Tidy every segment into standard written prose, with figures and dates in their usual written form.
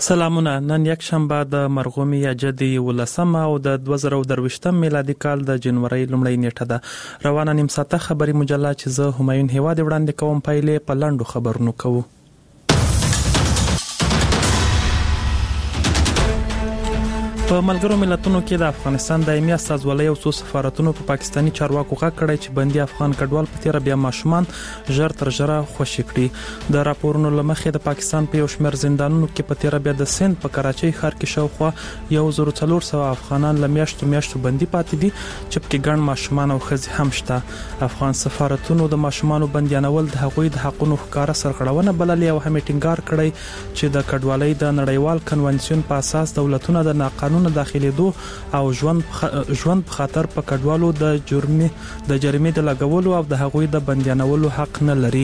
سلامونه. نن یک شنبه د مرغومي اجدي ولسمه او د 2023 میلادي کال د جنوري لومړۍ نیټه ده. روانه نیم ساعته خبري مجله چې زه همایون هیواد وړاندې کوم پایلې په لاندو خبرونو کوو. په ملګرو ملتونو کې د افغانستان دایمي استازولۍ او څو سفارتونو په پاکستاني چارواکو غږ کړی چې بندي افغان کډوال په تیر بیا ماشومان ژر تر ژره خوشي کړي. د راپورونو لمخې د پاکستان په یو شمېر زندانونو کې په تیر بیا د سند په کراچۍ ښار کې شاوخوا 1400 افغانان لمیاشتو بندي پاتې دي چې په ګڼ ماشومان او ښځې هم شته. افغان سفارتونو د ماشومانو بنديانول د هغوی د حقوقو ښکارا سرغړونه بللې او هم ټینګار کړی چې د کډوالۍ د نړیوال کنونسیون په اساس دولتونه د ناقانونه داخليدو او ژوند په خاطر په کډوالو د جریمې د لګولو او د هغوی د بنديانولو حق نه لري.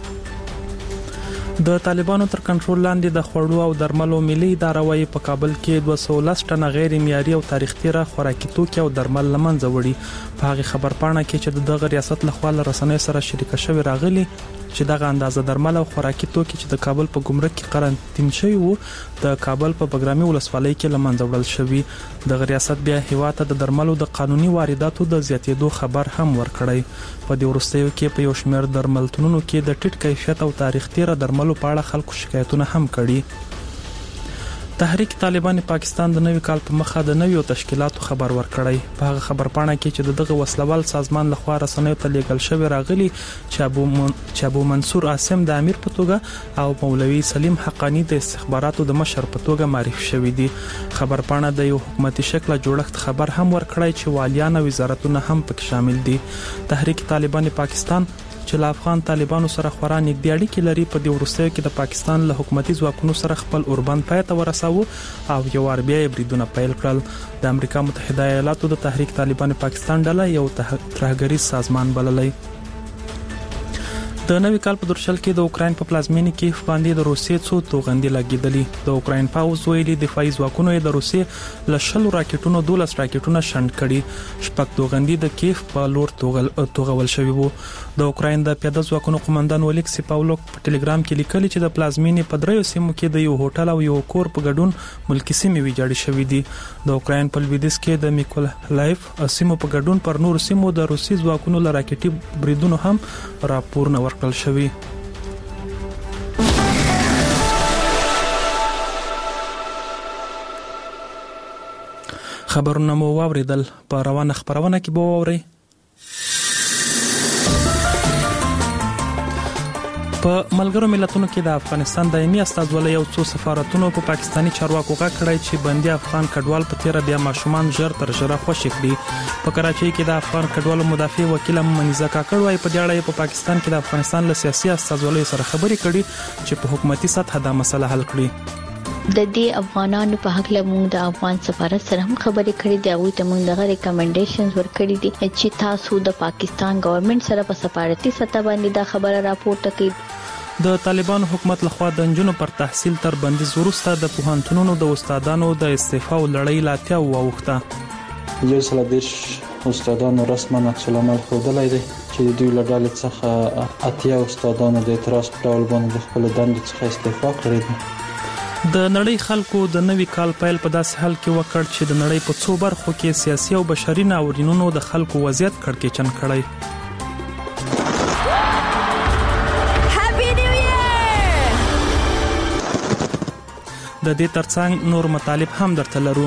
د طالبانو تر کنټرول لاندې د خوړو او درملو ملي اداره وايي په کابل کې 210 ټنه غیر معیاري او تاریخ تیره خوراکي توکي او درمل لمنځه وړي. په هغه خبرپاڼه کې چې د ریاست لخوا له رسنیو سره شریکه شوی راغلي چې دغه اندازه درمل او خوراکي توکي چې د کابل په ګمرک کې قرنطین شوی وو د کابل په بګرامي ولسوالۍ کې لمنځه وړل شوی. د ریاست بیا هیواد ته د درملو د قانوني وارداتو د زیاتېدو خبر هم ورکړی. په دې وروستیو کې په یو شمېر درملتونونو کې د ټیټ کیفیت او تاریخ تیره درملو په اړه خلکو شکایتونه هم کړي. تحریک طالبان پاکستان د نوي کال په مخه د نویو تشکیلاتو خبر ورکړی. په هغه خبرپاڼه کې چې دغه وسلوال سازمان لخوا رسنیو ته لیږل شوی راغلی چې ابو منصور عاصم د امیر په توګه او مولوي سلیم حقانی د استخباراتو د مشر په توګه معرفي شوی دي. خبرپاڼه د یو حکومتي شکل جوړښت خبر هم ورکړی چې والیان او وزارتونه هم پکې شامل دي. تحریک طالبان پاکستان چې له افغان طالبانو سره خورا نږدې اړیکې لري په دې وروستیو کې د پاکستان له حکومتي ځواکونو سره خپل اوربند پای ته ورساوه او یو بیا بریدونه پیل کړل. د امریکا متحده ایالاتو د تحریک طالبان پاکستان ډله یو ترهګریز سازمان بللی. د نوي کال په درشل کې د اوکرين په پلازمینه کې باندې د روسیې څو توغندي لګیدلې. د اوکرين پاوز ویلي دفاعي ځواکونو د روسیې له 10 راکټونو 12 راکټونه شنډ کړي. شپږ توغندي د کیف په لور توغول شوی وو. د اوکرين د پیاده ځواکونو قومندان ولیکسی پاولوک په ټلګرام کې لیکلي چې د پلازمینه په دریو سیمو کې د یو هوټل او یو کور په ګډون ملکی سیمې ویجاړې شوې دي. د اوکرين په لویدیځ کې د میکولایف سیمو په ګډون پر نور سیمو د روسي ځواکونو له راکټي بریدونو هم راپورونه ورکړل شوی. خبرونه مو واوریدل. په روانه خبرونه کې به واوري. په ملګرو ملتونو کې د افغانستان دایمي استازولۍ او څو سفارتونو په پاکستاني چارواکو غږ کړی چې بندي افغان کډوال په تیر بیا ماشومان ژر تر ژره خوشي کړي. په کراچۍ کې د افغان کډوالو مدافع وکیل منیزه کاکړ وايي په دې اړه په پاکستان کې د افغانستان له سیاسي استازولۍ سره خبرې کړي چې په حکومتي سطح دا مسله حل کړي. د دې افغانانو په حق له موږ د افغان سفارت سره هم خبرې کړې دي او ته موږ دغه ریکمنډیشنز ورکړي دي چې تاسو د پاکستان ګورنمنت سره په سفارتي سطح باندې دا خبره راپورته کړئ. د طالبان حکومت لخوا د انجونو پر تحصیل تر بندیز وروسته د پوهنتونونو د استادانو د استعفا او لړۍ لاتیا ووخته. 130 استادانو رسما عکس العمل ښودلی دی چې د دوی له ډلې څخه 80 استادانو د اعتراض په ډول باندې د خپل دندې څخه استعفا کړې ده. د نړۍ خلکو د نوي کال پیل په داسې حال کې وکړ چې د نړۍ په څو برخو کې سیاسي او بشري ناورینونو د خلکو وضعیت کړکېچن کړی. د دې ترڅنګ نور مطالب هم درته لرو.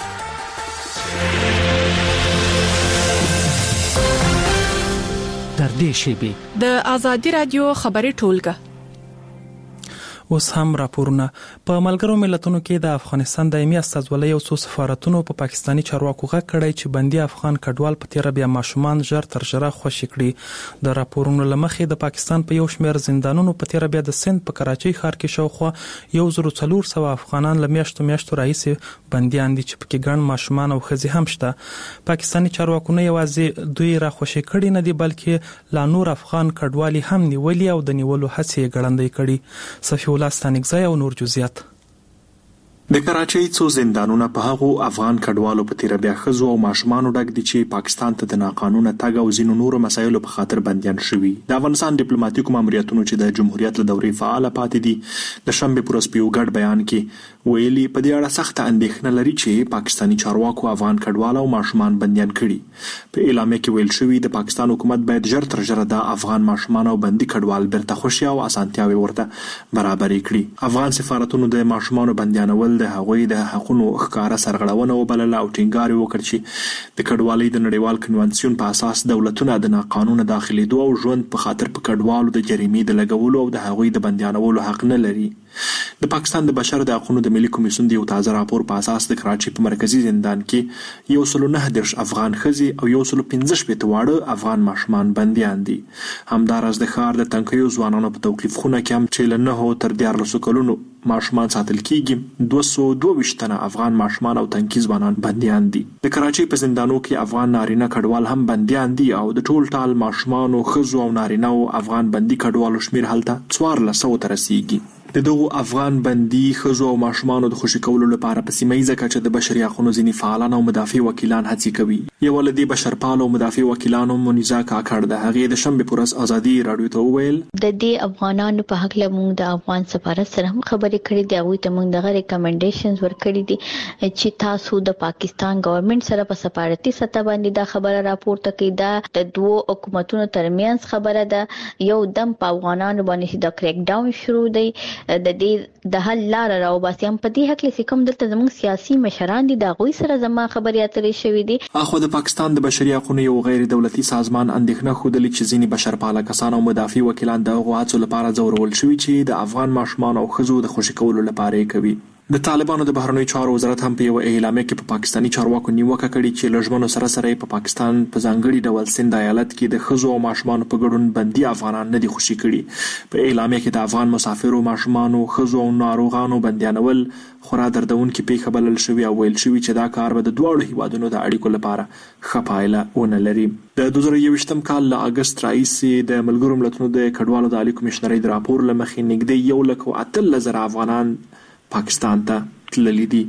در دې شیبه د ازادي رادیو خبري ټولګه. اوس هم راپورونه. په ملګرو ملتونو کې د افغانستان دایمي استازولۍ او څو سفارتونو په پاکستاني چارواکو غږ کړی چې بندي افغان کډوال په تیر بیا ماشومان ژر تر ژره خوشي کړي. د راپورونو لمخې د پاکستان په یو شمېر زندانونو په تیر بیا د سند په کراچۍ ښار کې شاوخوا 1400 افغانان لمیاشتو راهیسې بنديان دي چې پکې ګڼ ماشومان او ښځې هم شته. پاکستاني چارواکو نه یوازې دوی را خوشي کړي نه دي بلکې لا نور افغان کډوالي هم نیولي او د نیولو هڅې ګړندۍ کړي. صفي الله ستانکزی او نور جزئیات. د کراچۍ څو زندانونه په هغو افغان کډوالو په تیره بیا ښځو او ماشومانو ډک دي چې پاکستان ته د ناقانونه تګ او ځینو نورو مسایلو په خاطر بندیان شوي. د افغانستان ډیپلوماټیکو ماموریتونو چې د جمهوریت له دورې فعاله پاتې دي د شنبې پر ورځ په یو ګډ بیان کې ویلي په دې اړه سخته اندېښنه لري چې پاکستاني چارواکو افغان کډوال او ماشومان بندیان کړي. په اعلامیه کې ویل شوي د پاکستان حکومت باید ژر تر ژره د افغان ماشومان او بندي کډوال بیرته خوشي او اسانتیاوې ورته برابرې کړي. افغان سفارتونو د ماشومانو بندیانول د هغوی د حقونو ښکاره سرغړونه وبلله او ټینګار وکړ چې د کډوالۍ د نړیوال کنوانسیون په اساس دولتونه د ناقانونه داخلېدو او ژوند په خاطر په کډوالو د جریمې د لګولو او د هغوی د بندیانولو حق نه لري. د پاکستان د بشر د حقونو د ملي کمیسیون د یو تازه راپور په اساس د کراچۍ په مرکزي زندان کې 119 افغان ښځې او 115 واړه افغان ماشومان بندیان دي. همداراز د ښار د تنکیو ځوانانو په توقیف خونه کې هم چې له 9 تر 14 کلونو ماشومان ساتل کیږي 222 تنه افغان ماشومان او تنکي ځوانان بندیان دي. د کراچۍ په زندانو کې افغان نارینه کډوال هم بندیان دي او د ټول ټال ماشومان او ښځو او نارینه او افغان بندي کډوالو شمیر هلته 1400 ته رسیږي. د دغو افغان بندي ښځو او ماشومانو د خوشي کولو لپاره په سیمه ییزه کچه د بشري حقونو ځینې فعالان او مدافع وکیلان هڅې کوي. یوه له دې بشرپالو او مدافع وکیلانو منیزا کاکړ ده. هغې د شنبې پر ورځ ازادي راډیو ته وویل د دې افغانانو په هکله موږ د افغان سفارت سره هم خبرې کړې دي. هغوی ته موږ دغه ریکمنډیشنز ورکړي دي چې تاسو د پاکستان ګورنمنت سره په سفارتي سطح باندې دا خبره راپورته کړئ. دا د دوو حکومتونو ترمنځ خبره ده. یو دم په افغانانو باندې د کریک ډاون شروع دی د دې د حل لار راوباسي. هم په دې حق لسی کوم دلته زموږ سیاسي مشران دي د هغوی سره زما خبرې اترې شوې دي. اخو د پاکستان د بشري حقونو یو غیر دولتي سازمان اندېښنه ښودلې چې ځینې بشرپاله کسان او مدافع وکیلان د هغو هڅو لپاره ځورول شوي چې د افغان ماشومان او ښځو د خوشي کولو لپاره یې کوي. د طالبانو د بهرنیو چارو وزارت هم په یو اعلامیه کې په پاکستاني چارواکو نیوکه کړې چې له ژمنو سره سره په پاکستان په ځانګړي ډول سند ایالت کې د ښځو او ماشومانو په ګډون بندي افغانان نه دي خوشي کړي. په اعلامیه کې د افغان مسافرو ماشومانو ښځو او ناروغانو بندیانول خورا دردونکې پیښه بلل شوې او ویل شوي چې دا کار به د دواړو هیوادونو د اړیکو لپاره ښه پایله ونه لري. د 2021 کال له اګست راهیسې د ملګرو ملتونو د کډوالو د عالی کمیشنرۍ د راپور له مخې نږدې 1,18,000 افغانان پاکستان ته تللی دي.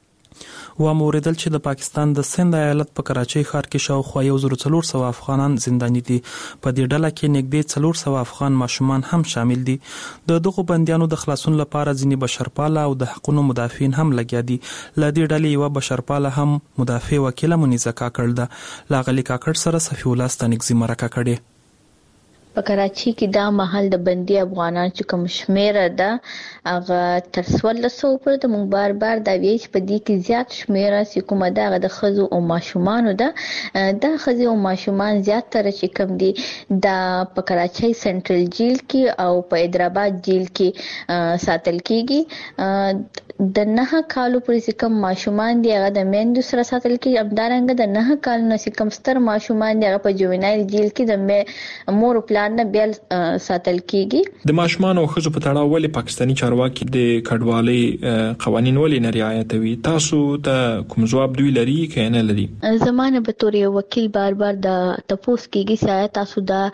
واوریدل چې د پاکستان د سند ایالت په کراچۍ ښار کې شاوخوا 1400 افغانان زنداني دي. په دې ډله کې نږدې 400 افغان ماشومان هم شامل دي. د دغو بندیانو د خلاصون لپاره ځینې بشرپاله او د حقوقو مدافعین هم لګیا دي. له دې ډلې یوه بشرپاله هم مدافع وکیله منیزه کاکړ ده. لاغلي کاکړ سره صفي الله ستانکزي مرکه کړې. په کراچۍ کې دا محل د بندي افغانان چې کوم شمیره ده هغه تر 1400 پر د مونږ بار دا ویل چې په دې کې زیات شمیره چې کومه ده هغه د ښځو او ماشومانو ده. دا ښځې او ماشومان زیاتره چې کوم دي دا په کراچۍ سنټرل جیل کې او په حیدرآباد جیل کې ساتل کیږي. د 9 کالو پورې کوم ماشومان دي هغه د میندو سره ساتل کیږي. همدارنګه د 9 کالو نه کوم ستر ماشومان دي هغه په جوینایل جیل کې د مور پلان نه بیل ساتل کیږي. د ماشومان او ښځو په تړاو ولې پاکستاني چارواکي د کډوالۍ قوانين ولې نه رعایتوي؟ تاسو ته کوم ځواب دوی لري که نه لري؟ زمانه به تور یو وکیل بار د تپوس کیږي چې تاسو دا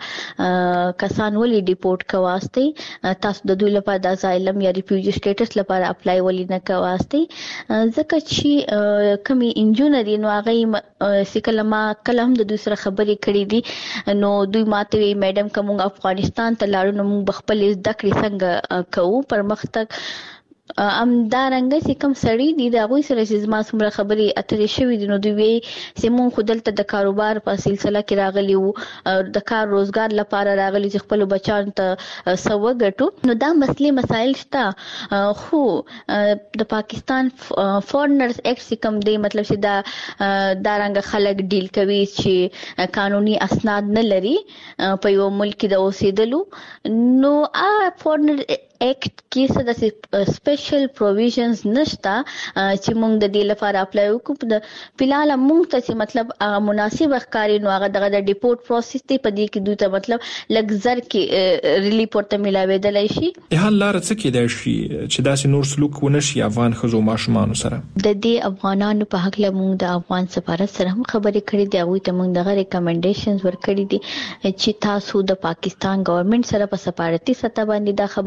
کسان ولې ډیپورټ کواستی، تاسو د دوی لپاره د اسایلم یا ریفیوجی سټیټس لپاره اپلای ولې نه کواستی. ځکه چې کمی انجینری نو هغه سکلما کلم د دوی سره خبرې کړې دي نو دوی ماته میډم کوم افغانستان ته لاړو نو موږ خپل زده کړې څنګه کوو پرمختګ. امدارنګ چې کوم سړی دی دا غوي سره چې زما څومره خبرې اترې شوې دي نو دوی چې مونږ خودلته د کاروبار په سلسله کې راغلی وو د کار روزګار لپاره راغلی چې خپل بچان ته سو غټو نو دا مسائل شته. خو د پاکستان فورنرز ایکټ کوم دی مطلب چې دا رنګ خلک ډیل کوي چې قانوني اسناد نه لري په یو ملک د اوسېدلو نو فورنر ایکټ کې څه د سپیشل پروویژنز نشته چې موږ د دې لپاره اپلای وکړو. د فلال موږ ته چې مطلب مناسب ښکاری نو هغه د ډیپورټ پروسس دی په دې کې دوی ته مطلب لګزر کې ریلیف ورته ملاوېدلای شي. د حل لار څه کېدای شي چې داسې نور سلوک ونشي افغان ښځو ماشومانو سره؟ د دې افغانانو په حق له موږ د افغان سفارت سره هم خبرې کړې دي. هغوی ته موږ دغه ریکمنډیشنز ورکړي دي چې تاسو د پاکستان ګورنمنت سره په سفارتي سطح باندې دا خبره راپورته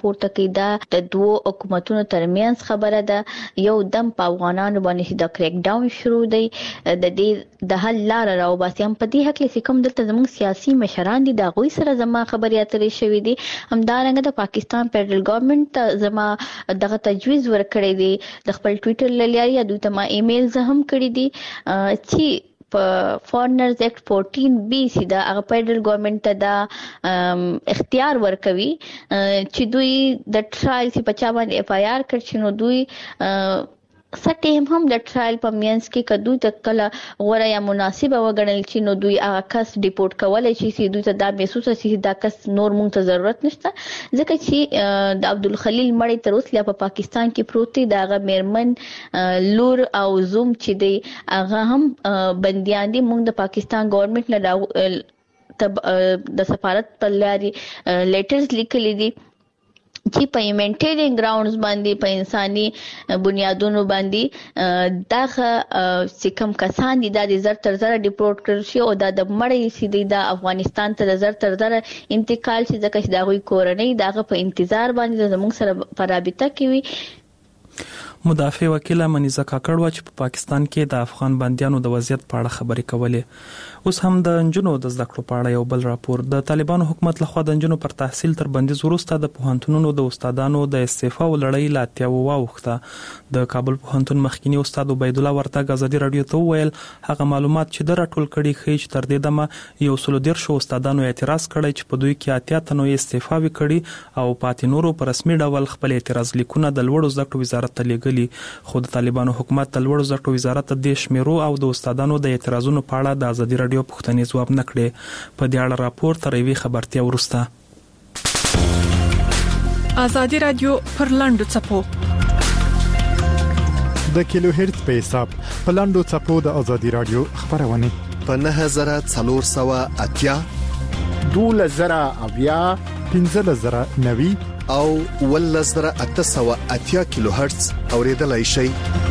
راپورته کوي دا د دوه حکومتونو ترمنځ خبره ده یو دم په افغانانو باندې د کریک ډاون شروع دی د دې د حل لار راو باسي هم په دې حق لسی کوم دلته زموږ سیاسي مشران دي دا غوي سره زما خبرې اترې شوې دي همدارنګه د پاکستان فدرل ګورنمنت زما دغه تجویز ورکړی دی د خپل ټوئیټر لاري یا دوی ته ما ایمیل زهم کړی دي چې فورنرز ایکټ 14 بی سي دا هغه فدرل ګورنمنت ته دا اختیار ورکوي چې دوی د ټرایل چې په چا باندې اف آی آر کړي نو دوی سټیم هم د ټرایل په مینس کې کدو تکله غوړه یا مناسبه وګڼل چې نو دوی هغه کس ډیپورټ کولای شي چې دوی ته دا محسوس شي دا کس نور مونږ ته ضرورت نشته ځکه چې د عبدالخلیل مړی تر اوسه په پاکستان کې پروت دی دا غ میرمن لور او زوم چې دی هغه هم بنديان دي مونږ د پاکستان ګورنمنت نه د سفارت په لاري لیټرز لیکلي دي چې په هیومانیټیرین ګراوندز باندې په انساني بنیادونو باندې دغه سکم کسان دي د زر تر زر ډیپورټ کړل شي او د مړی سي د افغانستان ته زر تر زر انتقال شي ځکه چې دغه کورنۍ دغه په انتظار باندې زموږ سره په رابطه کې وي مدافع وکیل منیزه کاکړ چې په پاکستان کې د افغان بنديانو د وضعیت په اړه خبرې کولې اوس هم د انجونو د زده کړو په اړه یو بل راپور د طالبانو حکومت لخوا د انجونو پر تحصیل تر بندیز وروسته د پوهنتونونو د استادانو د استعفا ولړۍ لاتیا ووخته د کابل پوهنتون مخکینی استاد عبید الله ورتګ ازادي رادیو ته ویل هغه معلومات چې د راټول کړي خي چې تر دې دمه یو سل ډیر شو استادانو اعتراض کړی چې په دوی کې 80 تنو استعفا وکړي او پاتې نورو پر رسمي ډول خپل اعتراض لیکونه د لوړو زده کړو وزارت ته لیږلي خو د طالبانو حکومت د لوړو زده کړو وزارت د شمیرو او د استادانو د اعتراضونو په اړه د ازادي رادیو پوښتنې ځواب نکړي په دې اړه راپور تر یوې خبرتیا ورسته ازادي رادیو پر لاندو چپو د کیلو هرتز په حساب په لاندو چپو د ازادي رادیو خبرونه په 9480 2000 1590 او 1880 کیلو هرتز اوریدلای شي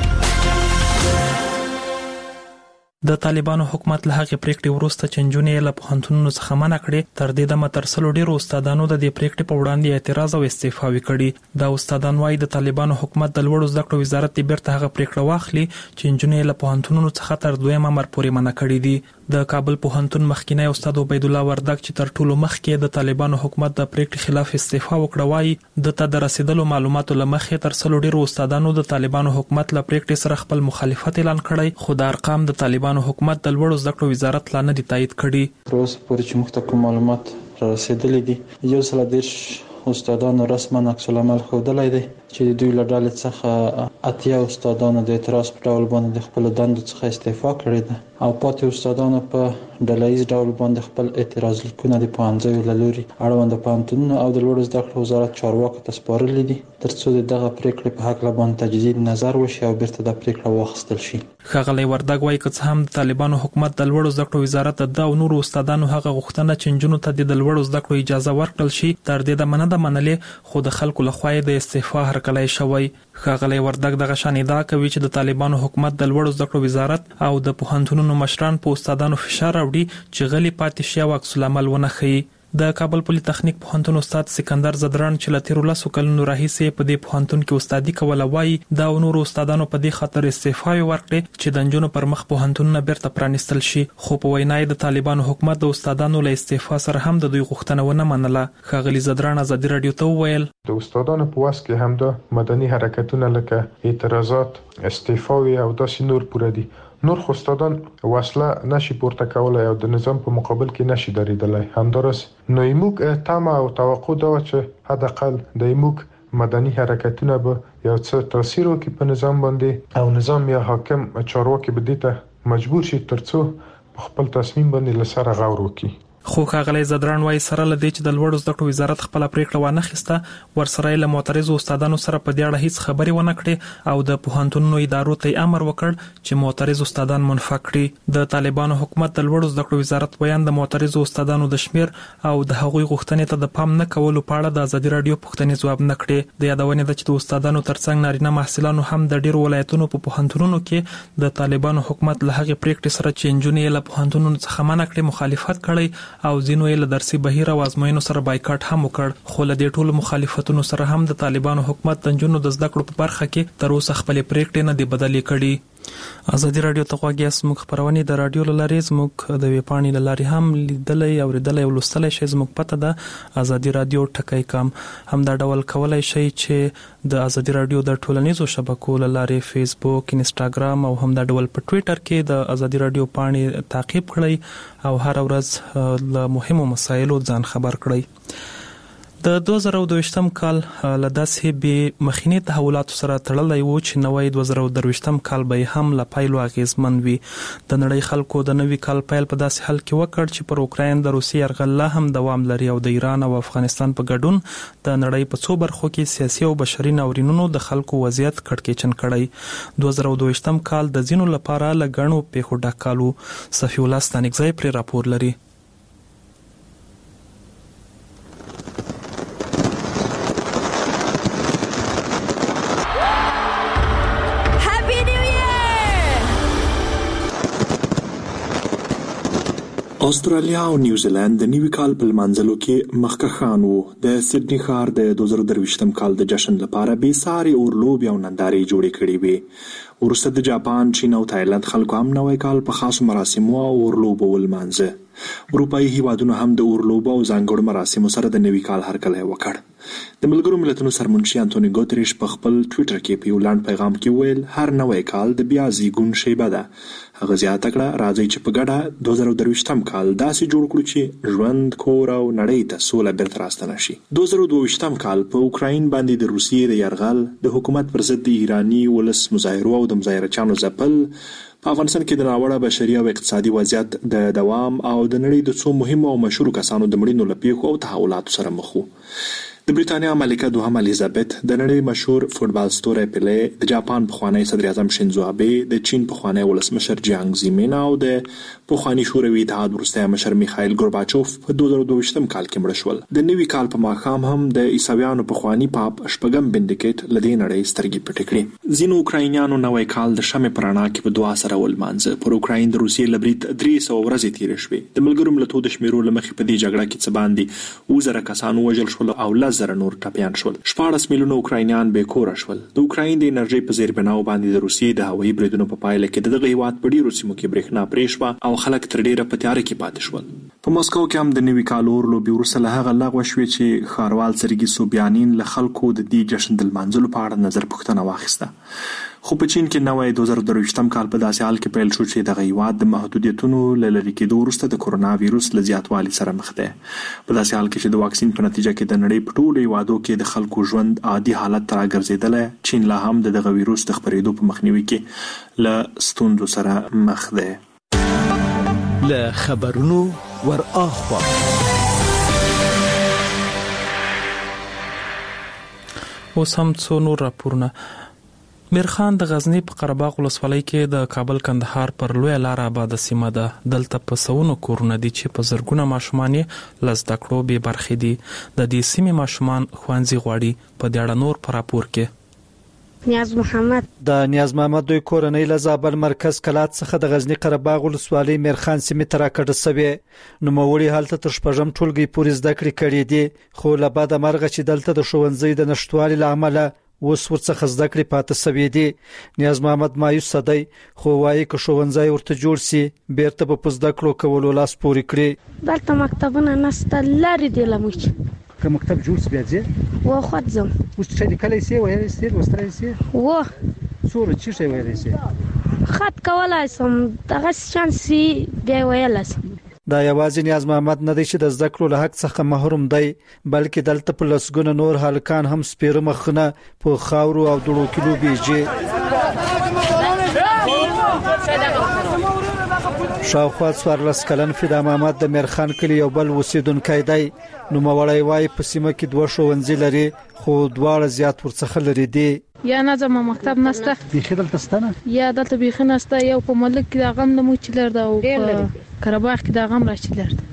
د طالبانو حکومت له هغه پریکړې وروسته چې نجونې له پوهنتونونو څخه منع کړې تر دې دمه تر څلو ډیرو استادانو د دې پریکړې په وړاندې اعتراض او استعفا وکړي دا استادان وايي د طالبانو حکومت د لوړو زده کړو وزارت بیرته هغه پریکړه واخلي چې نجونې له پوهنتونونو څخه تر دویم امر پورې منع کړي دي د کابل پوهنتون مخکینی استاد عبید الله وردګ چې تر ټولو مخکې د طالبانو حکومت د پریکړې خلاف استعفا وکړه وايي د ته د رسیدلو معلوماتو لمخې تر څلو ډیرو استادانو د طالبانو حکومت له پریکړې سره خپل مخالفت اعلان کړی خو د ارقام د طالبانو حکومت د لوړو زده کړو وزارت لا نه دی تایید کړي تر اوسه پورې چې موږ ته کوم معلومات را رسیدلي دي یو سل دیش استادانو رسما عکس العمل ښودلی دی چې دوی له ډلې څخه اتیا استادانو د اعتراض په ډول باندې د خپل دندو څخه استعفا کړې ده او پاتې استادانو په ډلهییز ډول باندې خپل اعتراض لیکونه د پوهنځیو له لوري اړوند پوهنتونونو او د لوړو زده کړو وزارت چارواکو ته سپارلي دي ترڅو دغه پریکړې په حق باندې تجدید نظر وشي او بیرته د پریکړه واخیستل شي ښاغلی وردګ وايي که څه هم د طالبانو حکومت د لوړو زده کړو وزارت د او نورو استادانو هغه غوښتنه چې نجونو ته د لوړو زده کړو اجازه ورکړل شي تر دې د مننه منلې خو د خلکو لخوا د استعفا هرکلی شوی ښاغلی وردګ دغه شان ادعا کوي چې د طالبانو حکومت د لوړو زده کړو وزارت او د پوهنتونونو مشران په استادانو فشار راوړي چې غلي پاتې شي او عکس العمل ونه ښیي د کابل پولی تخنیک پوهنتون استاد سکندر زدران چې له 13 کلونو راهیسې په دې پوهنتون کې استادي کوله وایي دا نور استادانو په دې خاطر استعفا ورکړي چې د نجونو پر مخ پوهنتونونه بیرته پرانیستل شي خو په وینای د طالبانو حکومت د استادانو له استعفا سره هم د دوی غوښتنه ونه منله ښاغلی زدران ازادي رادیو ته وویل د استادانو په واس کې هم د مدني حرکتونه لکه اعتراضات استعفاوي او داسې نور پوره دي نور خو استادان وسله نشي پورته کولای او د نظام په مقابل کې نشي درېدلای همدارس نو موږ تمه او توقع دا چې حداقل د موږ مدني حرکتونه به یو څه تاثیر وکړي په نظام باندې او نظام یا حاکم چارواکي به دې ته مجبور شي ترڅو خپل تصمیم باندې لسره غور وکړي خو ښاغلی زدران وايي سره له دې چې د لوړو زده کړو وزارت خپل پریکړه وانخیسته ورسره له معترضو استادانو سره په دې اړه هیڅ خبرې ونه کړې او د پوهنتونونو ادارو ته امر وکړ چې معترض استادان منفع کړي د طالبانو حکومت د لوړو زده کړو وزارت بیان د معترضو استادانو د شمیر او د هغوی غوښتنې ته د پام نه کولو په اړه د ازادي رادیو پوښتنې ځواب نه کړې د یادونې ده چې د استادانو ترڅنګ نارینه محصلانو هم د ډیرو ولایتونو په پوهنتونونو کې د طالبانو حکومت له هغې پریکړې سره چې نجونې له پوهنتونونو څخه منع کړې مخالفت کړی او ځینو یې له درسي بهیر او ازموینو سره بایکاټ هم وکړ. خو له دې ټولو مخالفتونو سره هم د طالبانو حکومت د نجونو د زده کړو په برخه کې تر اوسه خپلې پریکړې نه دي بدلې کړي. ازادي رادیو ته غوږ یاست. موږ خبرونه د رادیو له لارې زموږ د ویبپاڼې له لارې هم لیدلای او ریدلای او لوستلای شئ. زموږ پته ده ازادي رادیو ټکی کام. هم دا ډول کولای شئ چې د ازادي رادیو د ټولنیزو شبکو له لارې فیسبوک، انسټاګرام او هم دا ډول په ټوئیټر کې د ازادي رادیو پاڼې تعقیب کړئ او هر ورځ له مهمو مسایلو ځان خبر کړئ. د 2022م کال له داسې به مخینی تحولاتو سره تړلی و چې نوې 2023م کال به هم له پایلو اغیزمن وي. د نړۍ خلکو د نوي کال پیل په داسې حال کې وکړ چې پر اوکراین د روسي یرغل لا هم دوام لري او د ایران او افغانستان په ګډون د نړۍ په څو برخو کې سیاسي او بشري ناورینونو د خلکو وضعیت کړکېچن کړی. 2022م کال د ځینو لپاره لګڼو پیښو ډک کال و. صفی الله ستانکزی پر راپور لري. استرالیا او نیوزیلند د نوي کال په لمانځلو کې مخکښان وو. د سیدنی ښار د 2023م کال د جشن لپاره بې ساري اورلوبې او نندارې جوړې کړې وې. وروسته د جاپان، چین او تایلند خلکو هم نوی کال په خاصو مراسمو او اورلوبو ولمانځه. اروپایي هیوادونو هم د اورلوبو او ځانګړو مراسمو سره د نوي کال هرکلی وکړ. د ملګرو ملتونو سرمنشي انټونی ګوتریش په خپل ټویټر کې په یو لاند پیغام کې ویل هر نوی کال د بیا زیږون شیبه ده. هغه زیاته کړه راځئ چې په ګډه 2023م کال داسې جوړ کړو چې ژوند، کور او نړۍ ته سوله بیرته راستنه شي. 2022م کال په اوکراین باندې د روسیې د یرغل، د حکومت پر ضد د ایرانی ولس مظاهرو او د مظاهرچیانو ځپل، په افغانستان کې د ناوړه بشري او اقتصادي وضعیت د دوام او د نړۍ د څو مهمو او مشهورو کسانو د مړینو له پیښو او تحولاتو سره مخ وو. د بریتانیا ملکه دوهم الیزابت، د نړۍ مشهور فوټبال ستوری پیله، د جاپان پخوانی صدر اعظم شینزو آبه، د چین پخوانی ولسمشر جیانګ زیمین او د پخوانی شوروي اتحاد وروستی مشر میخایل ګورباچوف په 2022م کال کې مړه شول. د نوي کال په ماښام هم د عیسویانو پخوانی پاپ شپږم بندیکټ له دې نړۍ سترګې پټې کړې. ځینو اوکراینیانو نوی کال د شمع په رڼا کې په دعا سره ولمانځه. پر اوکراین د روسیې له برید 300 ورځې تېرې شوې. د ملګرو ملتونو د شمیرو له مخې په دې جګړه کې څه باندې 2000 کسان وژل شول او 10,000 نور ټپیان شول. 14 میلیونه اوکراینیان بې کوره شول. د اوکراین د انرژي په زیربناو باندې د روسیې د هوایي بریدونو په پایله کې دغه هیواد په ډیرو سیمو کې برېښنا پرې شوه او خلک تر ډیره په تیاره کې پاتې شول. په مسکو کې هم د نوي کال اورلوبې وروسته له هغه لغوه شوې چې ښاروال سرګي سوبیانین له خلکو د دې جشن د لمانځلو په اړه نظر پوښتنه واخیسته. خو په چین کې نوی 2023م کال په داسې حال کې پیل شو چې دغه هیواد د محدودیتونو له لرې کېدو وروسته د کورونا ویروس له زیاتوالي سره مخ دی. په داسې حال کې چې د واکسین په نتیجه کې د نړۍ په ټولو هیوادو کې د خلکو ژوند عادي حالت ته راګرځېدلی، چین لا هم د دغه ویروس د خپرېدو په مخنیوي کې له ستونزو سره مخ دی. له خبرونو ور اخوا اوس هم څو نور راپورونه. میرخان د غزنی په قرهباغ ولسوالۍ کې د کابل کندهار پر لوی لار آباد سیمه ده. دلته په سونو کورونه دي چې په زرګونه ماشومان لز دکړو به برخې دي. د دې سیمې ماشومان خوانځي غواړي. په دې اړه نور پر راپور کې نیاز محمد د نیاز محمد دوی کورنۍ له زابل مرکز کلات څخه د غزنی قرهباغ ولسوالۍ میرخان سیمې ته راکړه سوې. نو موري حالت تر شپږم ټولګي پورې زده کړې کړې دي، خو له بعد مرغه چې دلته د ښوونځي د نشټوالي لامل اوس ورڅخه زده کړې پاتې سوي دي. نیاز محمد مایوس دی، خو وایي که ښوونځی ورته جوړ سي بیرته به زده کړو کولو لاس پورې کړي. دلته مکتبونه نشته، لرې دي له موږ. که مکتب جوړ سي بیا ځې و خو ځم. اوس چې لیکلی سي ویلی سي لوستلی سي و څومره څه شی ویلی سي؟ خط کولای سم، دغه شان سي بیا ویلی سم. دا یوازې نیاز محمد نه دی چې د زده کړو له حق څخه محروم دی، بلکې دلته په لسګونه نور هلکان هم سپیره مخونه په خاورو او دوړو کې لوبېږي. شاوخوا 14 کلن فدا محمد د میرخان کلی یو بل اوسیدونکی دی. نوموړی وایي په سیمه کې 2 ښوونځي لري، خو دواړه زیات ورڅخه لري دي. یا نظم مکتب نسته، بیخي دلته ستنه یا دلته بیخي نسته. یو په ملک کې د غم د موچلر دا او په قرهباغ کې د غم راچلر.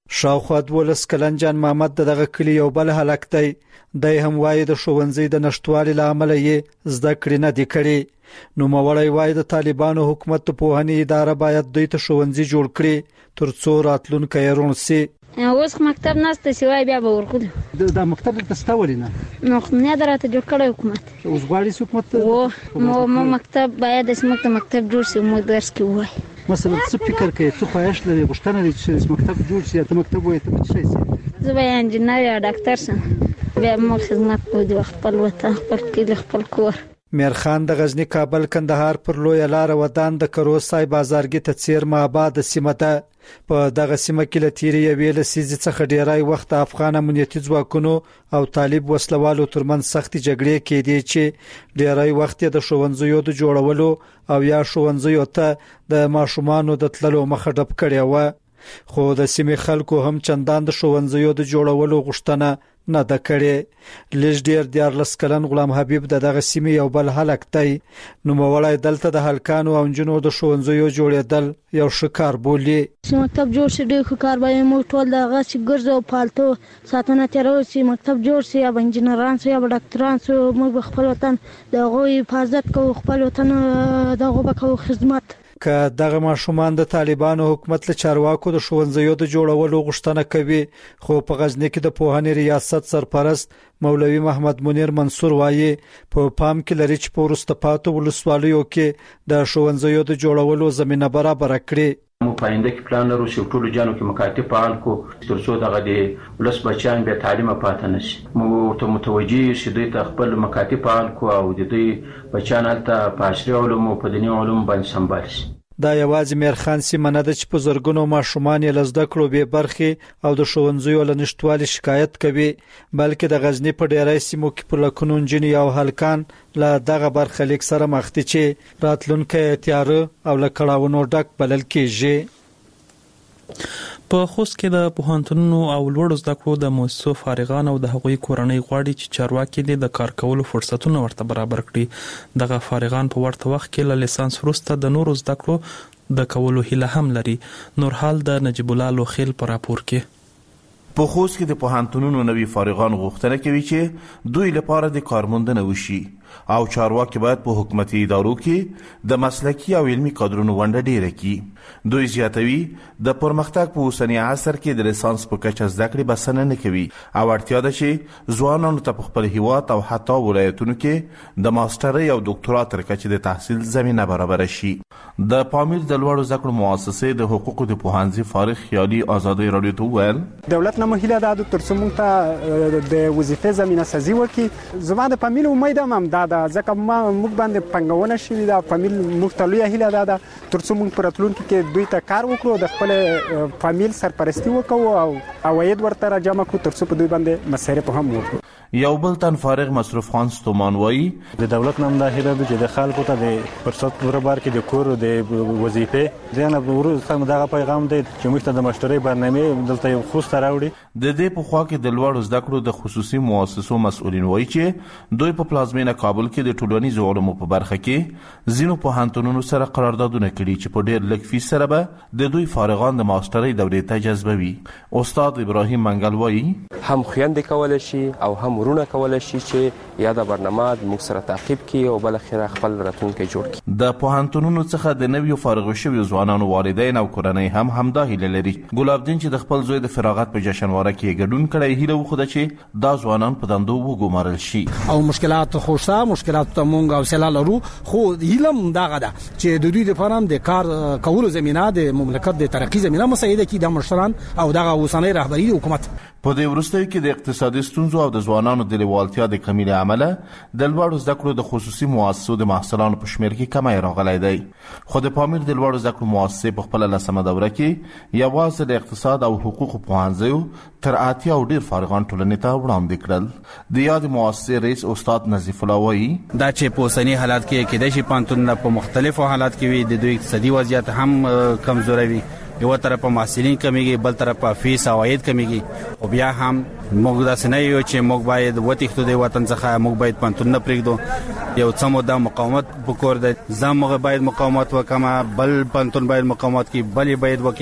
شاوخوا 12 کلن جان محمد دغه کلی یو بل هلاک دی. دای هم وایي د ښوونځي د نشټوالي لامل یې زده کړې نه دي کړې. نو موړی وایي د طالبانو حکومت ته پوهنې اداره باید دوی ته ښوونځي جوړ کړي ترڅو راتلونکی یې روڼ سي. اوس مکتب نشته سوای بیا به ورکړو. دا مکتب د تستاولې نه نو نه درته جوړ کړی حکومت. اوس غواړي حکومت مو مکتب باید اسمه مکتب جوړ شي مو درس کې وای. مثلا څه فکر کوي څه خواهش لري غوښتنه لري چې مکتب جوړ شي ته مکتب وای ته څه شي؟ زه به انجینر یا ډاکټر شم بیا مو خدمت کوم خپل وطن خپل کلی خپل کور. میرخان د غزنی کابل کندهار پر لوی لار ودان د کروسای بازارګي ته څیرمه آباد سیمه ده. په دغه سیمه کې لتیری ویل سیزي څخه ډیرای وخت افغان امنیتي ځواکونو او طالب وسلوالو ترمن سختي جګړې کېدې چې ډیرای وخت د ښوونځیو د جوړولو او یا ښوونځیو ته د ماشومانو د تللو مخه ډب کړی و. خو د سیمې خلکو هم چندان د ښوونځیو د جوړولو غوښتنه نه ده کړې. لږ ډیر 14 کلن غلام حبیب دغه سیمې یو بل هلک دی. نو موړی دلته د هلکانو او جنونو د ښوونځیو جوړېدل یو ښکار بولی. چې مکتب جوړ شي ډېر ښکار به موږ ټول دغه چې ګرځو پالتو ساتنه تیرو چې مکتب جوړ شي یا انجینران شي یا ډاکټران شي موږ خپل وطن دغه حفاظت کوو خپل وطن دغه وکړو خدمت. که دغه ماشومان د طالبانو حکومت له چارواکو د ښوونځیو د جوړولو غوښتنه کوي خو په غزنی کې د پوهنې ریاست سرپرست مولوي محمد منیر منصور وایي په پام کې لري چې په وروسته پاتو ولسوالیو کې د ښوونځیو د جوړولو زمينه برابر کړي. مو پاینده کې پلان لرو چې ټول جانو کې مکاتب فعال کو ترڅو دغه د ولس بچیان به تعلیم پاتې نشي. مو ته متوجي شې دوی ته خپل مکاتب فعال کو او د دوی بچیان هلته په عصري علوم او په دیني علوم باندې سمبال شي. دا یوازې میرخان سیمه نه ده چې په زرګونو ماشومان یې له زده کړو بې برخې او د ښوونځیو له نشتوالي شکایت کوي بلکې د غزنی په ډیری سیمو کې په لکونو نجونې او هلکان له دغه برخلیک سره مخ دي چې راتلونکی تیاره او له کړاوونو ډک بلل کېږي. په خوست کې د پوهنتونونو او لوړو زده کړو د مؤسسو فارغان او د هغوی کورنۍ غواړي چې چارواکي د کار کولو فرصتونه ورته برابر کړي. دغه فارغان په ورته وخت کې له لیسانس وروسته د نورو زده کړو د کولو هیله هم لري. نورحال د نجیب الله لوخیل په راپور کې. په خوست کې د پوهنتونونو نوي فارغان غوښتنه کوي چې دوی لپاره د کارموندنه وشي او چارواکي باید په حکومتي ادارو کې د مسلکي او علمي کادرونو ونډه ډیره کړي. دوی زیاتوي د پرمختګ په اوسنی عصر کې د لیسانس په کچه زده کړې بسنه نه کوي او اړتیا ده چې ځوانانو ته په خپل هیواد او حتی ولایتونو کې د ماسترۍ او ډاکټرا تر کچې د تحصیل زمینه برابر شي. د پامیر د لوړو زده کړو مؤسسې د حقوقو د پوهنځي فارغ خیالي ازادي رادیو ته وویل دولت نه مهله ده ترڅو موږ ته د وظیفې زمینه سازي وکړي. زما د فامیل امید هم دا ځکه موږ باندې پنګونه شوې ده. فامیل موږ ته لویه هیله ده ترڅو موږ په راتلونکي کې دوی ته کار وکړو د خپل فامیل سرپرستی وکړو او عواید ورته راجمع کړو ترڅو په دوی باندې مصرف هم وکړو. یو بل تن فارغ مصرف خان ستومان وایي د دولت نام د هیله د خلکو ته د فرصت برابر کې د کور د وظیفې ځنه ورته دغه پیغام دی چې موږ ته د مشتري برنامه دلته یو خوست راوړي. د دې په خوا کې د لوړو زده کړو د خصوصي مؤسسو مسؤلین وایي چې دوی په پلازمینه کابل کې د ټولنیزو علومو په برخه کې ځینو پوهنتونونو سره قراردادونه کړي چې په ډېر لږ فیس سره به د دوی فارغان د ماسترۍ دورې ته جذبوي. استاد ابراهیم منګل وایي هم خويندې کولای شي او هم ورونه کولای شي چې یا د برنامه موږ سره تعقیب کړي او بل اخر خپل راتلونکی جوړ کړي. د پوهنتونونو څخه د نویو فارغ شویو ځوانانو والدین او کورنۍ هم همدا هیله لري. ګلاب الدین چې د خپل زوی د فراغت په جشنواره کې ګډون کړی هیله وخوده چې دا ځوانان په دندو وګمارل شي. او مشکلات خوشا مشکلات ته مونږ او سلا لرو خو هیله دغه ده چې د دوی د فارم د کار کولو زمينه د مملکت د ترقی زمينه مساعده کی د مشران او دغه اوسنۍ رهبری حکومت په دې وروستیو کې د اقتصادي ستونزو او د ځوانانو د لیوالتیا د کمی له امله د لوړو زده کړو د خصوصي مؤسسو د محصلانو په شمېر کې کمی راغلی دی. خو د پامیر د لوړو زده کړو مؤسسې په خپله لسمه دوره کې یوازې د اقتصاد او حقوقو پوهنځیو تر 80 او ډېر فارغان ټولنې ته وړاندې کړل. د یادې مؤسسې رئیس استاد نظیف الله وایي دا چې په اوسني حالات کې کېدای شي پوهنتونونه په مختلفو حالات کې وي د دوی اقتصادي وضعیت هم کمزوری وي. یو طرف په محصلین کمیږي بل طرف په فیس او عاید کمیږي او بیا هم موږ داسې نه یو چې موږ باید وتښتو د وطن څخه موږ باید پوهنتونونه پرېږدو. یو څه موده مقاومت وکړو د ځم موږ باید مقاومت وکړو بل پوهنتون باید مقاومت کوي بل باید وکړي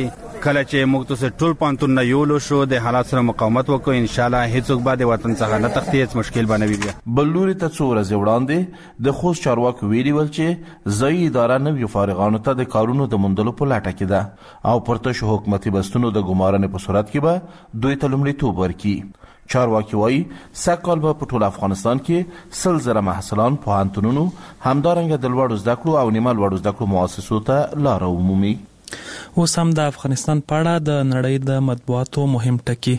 کله چې موږ تاسو ټول پانتون نه یولو شو د حالات سره مقاومت وکړو ان شاء الله هیڅوک به د وطن څخه نه تختی، هیڅ مشکل به نه وي. بلوري ته څو ورځې وړاندې د خوست چارواکو ویلي ول چې ځایي اداره نویو فارغانو ته د کارونو د موندلو په لټه کې ده او پر تشو حکومتي بستونو د ګمارنې په صورت کې به دوی ته لومړیتوب ورکړي. چارواکي وایي سږکال به په ټول افغانستان کې 100,000 محصلان پوهنتونونو همدارنګه د لوړو زده کړو او نیمه لوړو زده کړو مؤسسو ته لاره ومومي. اوس هم د افغانستان په اړه د نړۍ د مطبوعاتو مهم ټکي.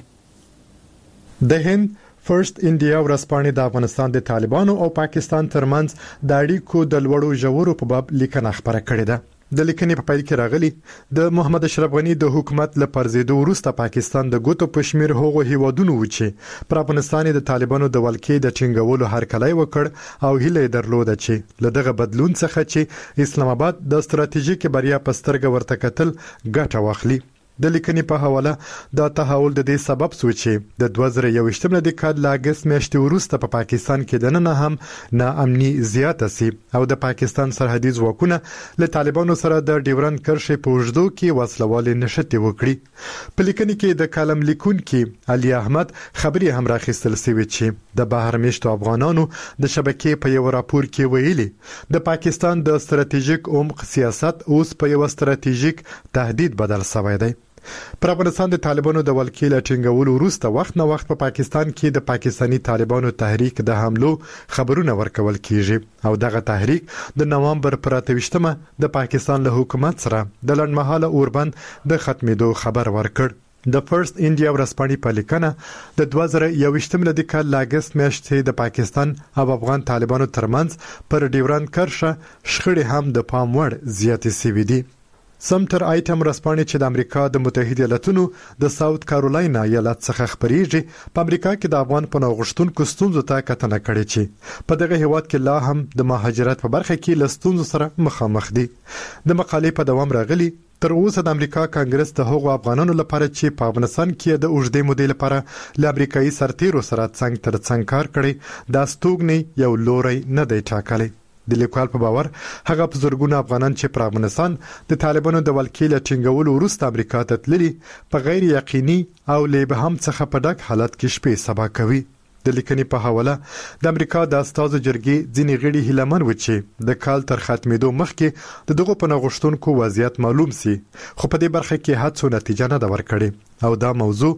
د هند فرست انډیا ورځپاڼې د افغانستان د طالبانو او پاکستان ترمنځ د اړیکو د لوړو ژورو په باب لیکنه خبره کړې ده. د لیکنې په پیل کې راغلي د محمد اشرف غنی د حکومت له پرځېدو وروسته پاکستان د ګوتو پشمیر هغو هیوادونو و چې پر افغانستان د طالبانو د ولکې د ټینګولو هرکلی وکړ او هیله درلوده چې له دغه بدلون څخه چې اسلام آباد د ستراتیژیک بریا په سترګه ورته کتل ګټه واخلي. د لیکنې په حواله دا تحول د دې سبب شو چې د 2021 د کال ل اگست میاشتې وروسته په پاکستان کې د نن هم ناامني زیاته سي او د پاکستان سرحدي ځواکونه له طالبانو سره د ډیورند کرښې په اوږدو کې وسلوالې نشټې وکړي. په لیکنې کې د کالم لیکونکي علي احمد خبري هم راخیستل شوی چې د بهر میشتو افغانانو د شبکې په یو راپور کې ویلي د پاکستان د ستراتیژیک عمق سیاست اوس په یو ستراتیژیک تهدید بدل شوی دی. پر افغانستان د طالبانو د ولکې له ټینګولو وروسته وخت نه وخت په پاکستان کې د پاکستانی طالبانو تحریک د حملو خبرونه ورکول کیږي او دغه تحریک د نوامبر پر 28مه د پاکستان له حکومت سره د لنډمهاله اوربند د ختمېدو خبر ورکړ. د فرست انډیا ورځپاڼې په لیکنه د 2021 د کال ل اگست میاشتې د پاکستان او افغان طالبانو ترمنځ پر ډیورند کرښه شخړې هم د پام وړ زیاتې شوې دي. سمټر آیټم ورځپاڼې چې د امریکا د متحده ایالاتونو د ساوث کارولاینا ایالت څخه خبريږي په امریکا کې د افغان پناه غوښتونکو ستونزو ته کتنه کړې چې په دغه هیواد کې لا هم د مهاجرت په برخه کې له ستونزو سره مخامخ دي. د مقالې په دوام راغلي تر اوسه د امریکا کانګرس د هغو افغانانو لپاره چې په افغانستان کې د اوږدې مودې لپاره له امریکایي سرتیرو سره څنګ تر څنګ کار کړی دا ستوګنی یو لوري نه دی ټاکلی. د لیکوال په باور هغه په زورګونه افغانان چې پر افغانستان د طالبانو د ولکې له ټینګولو وروسته امریکا ته تللي په غیر یقیني او لېبهم څخه په ډک حالت کې شپې سبا کوي. د لیکنې په حواله د امریکا د استازو جرګې ځینې غړي هیلمن و چې د کال تر ختمېدو مخکې د دغو پناه غوښتونکو وضعیت معلوم سي، خو په دې برخه کې هڅو نتیجه نه ده ورکړې او دا موضوع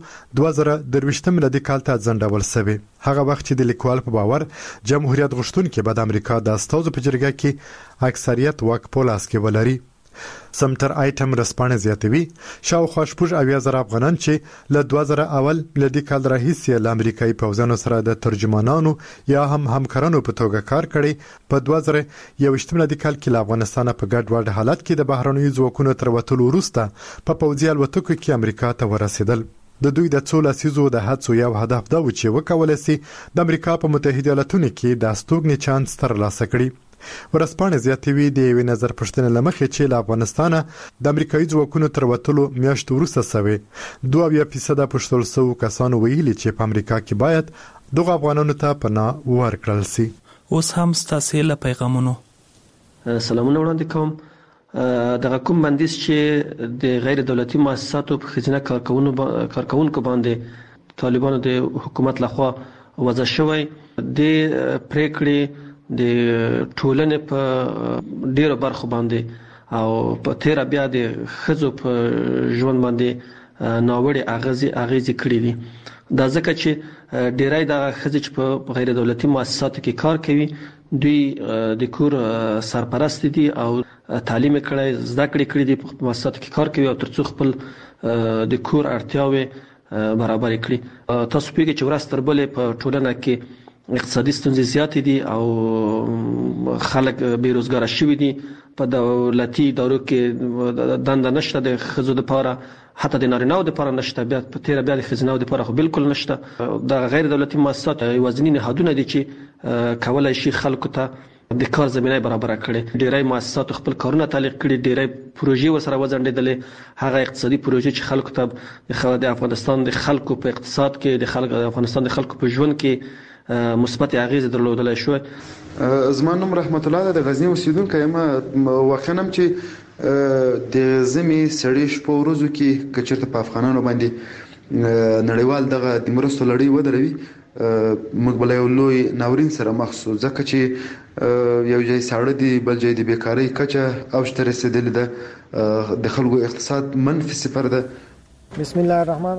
2023 کال ته ځنډول شوی. هغه وخت چې د لیکوال په باور جمهوریت غوښتونکي به د امریکا د استازو په جرګه کې اکثریت واک په لاس کې ولري. سمټر آیټم رسپانه زیاتوي شاوخوا 80,000 افغانان چې له 2000 اول ملي کال راهیسې له امریکایي پوځونو سره د ترجمانانو یا هم همکارانو په توګه کار کړي په 2021 کال کې له افغانستان په ګډ وډ حالت کې د بهرنیو ځواکونو تر وټولو وروسته په پوځي الوتکو کې امریکا ته ورسېدل. د دوی د څو لسیزو د هڅو یو هدف دا و چې وکولای شي د امریکا په متحده ایالاتونو کې د استوګنې چانس ترلاسه کړي. ورځپاڼې زیاتوي د یوې نظر پوښتنې لمخې چې له افغانستانه د امریکایي ځواکونو تر وټولو میاشتو وروسته شوی 2% پوښتل شوو کسانو ویلي چې په امریکا کې باید دغه افغانانو ته پناه ورکړل شي. اوس هم ستاسو له پیغامونو سلامونه وړاندې کوم. دغه کوم بندیز چې د غیر دولتي مؤسساتو په خزینه کارکونکو باندې طالبانو د حکومت لخوا وضع شوی د پریکړې د ټولنې په ډیرو برخو باندې او په تیر بیا د خزو په ژوند باندې ناوړه اغیزې کړې دي. دا ځکه چې ډیرای د خزې چې په غیر دولتي مؤسساتو کې کار کوي دوی د کور سرپرست دي او تعلیم کړي زده کړې دي په مؤسساتو کې کار کوي او ترڅو خپل د کور اړتیاوې برابر کړي. تاسو پیږئ چې ورځ تر بلې په ټولنه کې اقتصادي ستونزې زیاتې دي او خلک بیروزګار شوي دي. په دولتي ادارو کې دنده نشته د ښځو لپاره، حتی د نارینه‌و لپاره نشته، بیا په تیره بیا د ښځینه‌و لپاره خو بالکل نشته. د غیر دولتي مؤسسات یوازینی نهادونه دي چې کولای شي خلکو ته د کار زمینه برابر کړي. ډیری مؤسسات خپل کارونه تعلیق کړي، ډیری پروژې ورسره وځنډېدلې. هغه اقتصادي پروژې چې خلکو ته د افغانستان د خلکو په اقتصاد کې د افغانستان د خلکو په ژوند کې مثبت اغیز درلودلای شو. زما نوم رحمت الله د غزنی اوسیدونکو یم. واقعا هم چې د زمي سړی شپه ورځو کې کچرته په افغانانو باندې نړیوال دغه د مرستو لړۍ ودروي موږ بل یو لوی ناورین سره مخ شو ځکه چې یو ځای ساړه دی بل ځای د بیکاری کچه اوج ته رسیدلې ده د خلکو اقتصاد -0 ده. بسم الله الرحمن